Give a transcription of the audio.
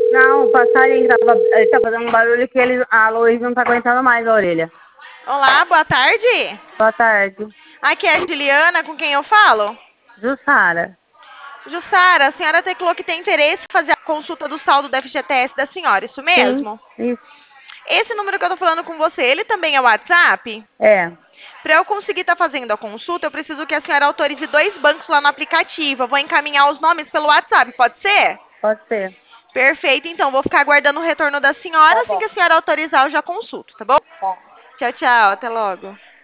Não, o passarinho que ele tá fazendo um barulho que a Luísa não tá aguentando mais a orelha. Olá, boa tarde. Boa tarde. Aqui é a Juliana, com quem eu falo? Jussara. Jussara, a senhora teclou que tem interesse em fazer a consulta do saldo do FGTS da senhora, isso Sim, mesmo? isso. Esse número que eu tô falando com você, ele também é o WhatsApp? É, Para eu conseguir estar fazendo a consulta, eu preciso que a senhora autorize 2 bancos lá no aplicativo. Eu vou encaminhar os nomes pelo WhatsApp, pode ser? pode ser. Perfeito, então vou ficar aguardando o retorno da senhora. Tá Assim bom. que a senhora autorizar, eu já consulto, tá bom? Tá. Tchau, tchau, até logo.